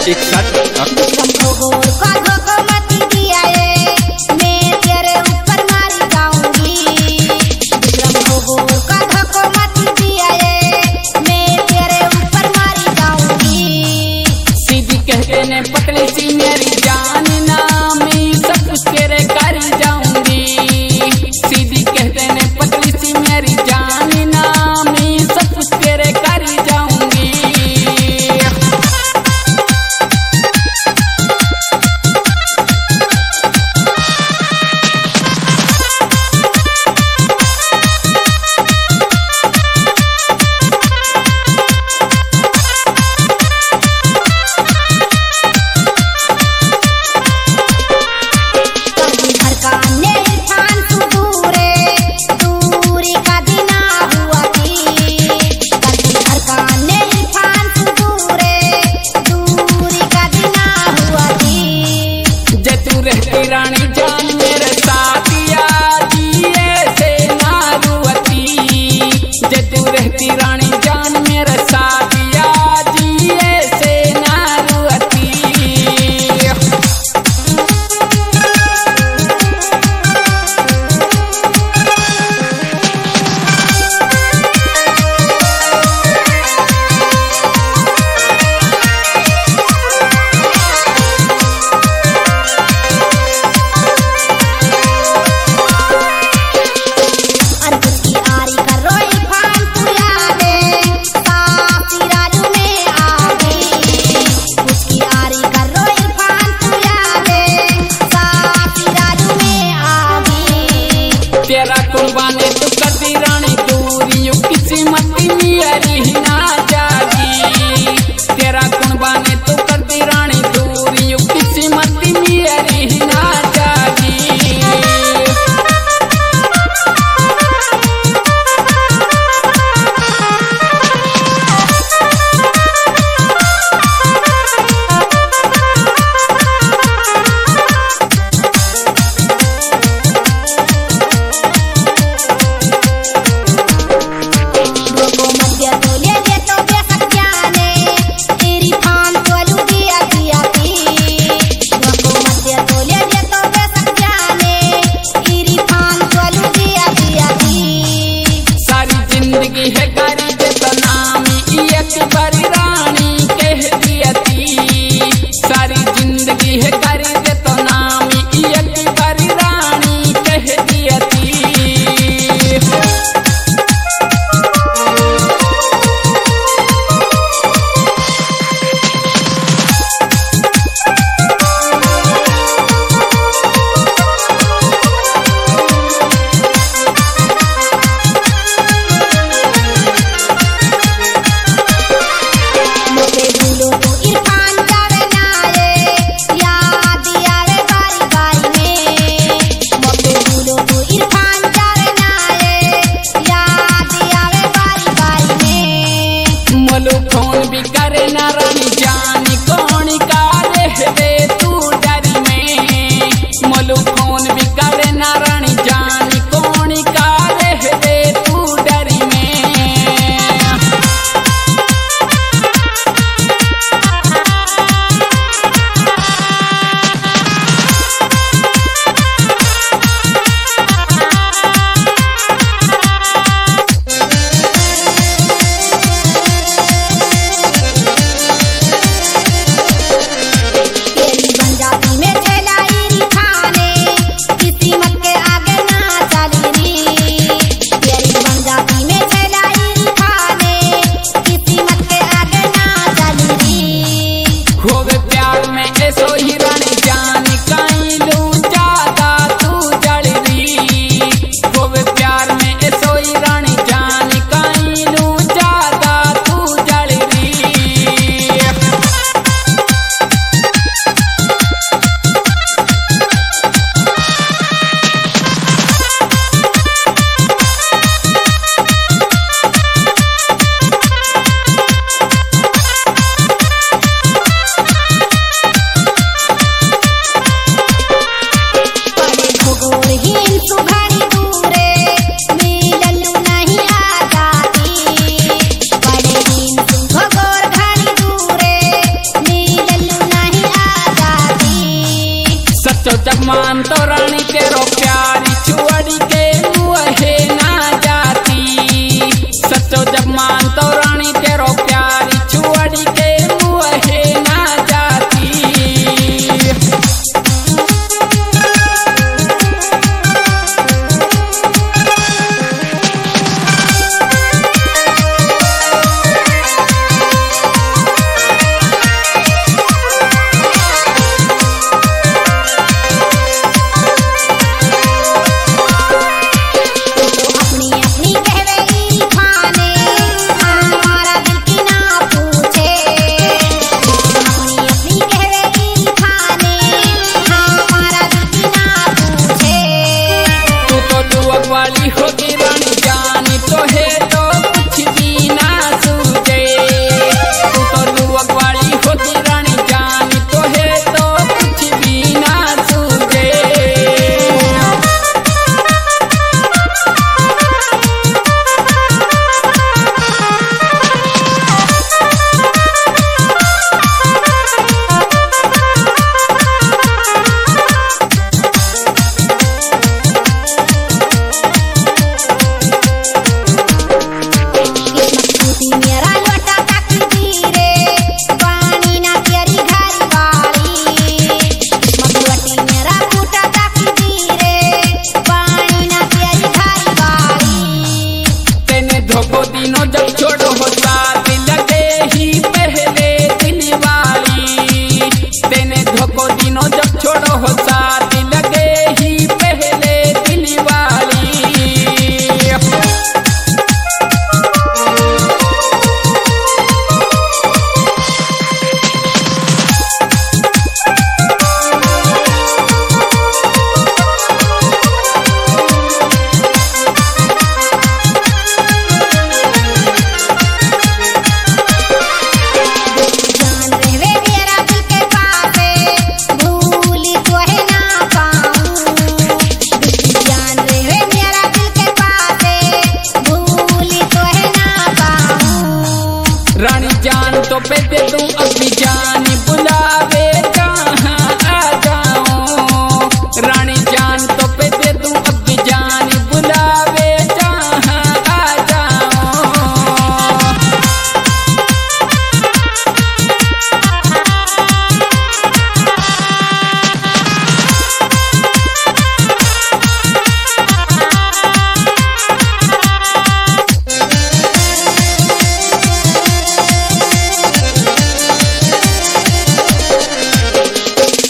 पतली सी मेरी जान नामी सब कुछ तेरे कर जाऊंगी। सीधी कहते ने पतली सी मेरी जान नामी सब कुछ तेरे कर जाऊंगी। रानी जान मेरे साथिया जिए से ना रुअती। जे तू रहती रानी जान मेरे साथिया जिए से ना रुअती। तेरा कुर्बानी तू करती रानी दूरी किस्मत मेरी ना जागी। तेरा कुर्बानी तू करती रानी दूरी किस्मत मेरी ना जागी। जिंदगी है करी दे तो नामी एक बारी रानी कह दियती। सारी जिंदगी है करी दे तो नामी एक बारी रानी कह दियती। फोन भी करे ना रानी जान कौन का रहबे तू डरी में। मोलू फोन भी करे ना रानी जान कौन का रहबे तू डरी में। तो पे दे दूं अपनी जान बुलावे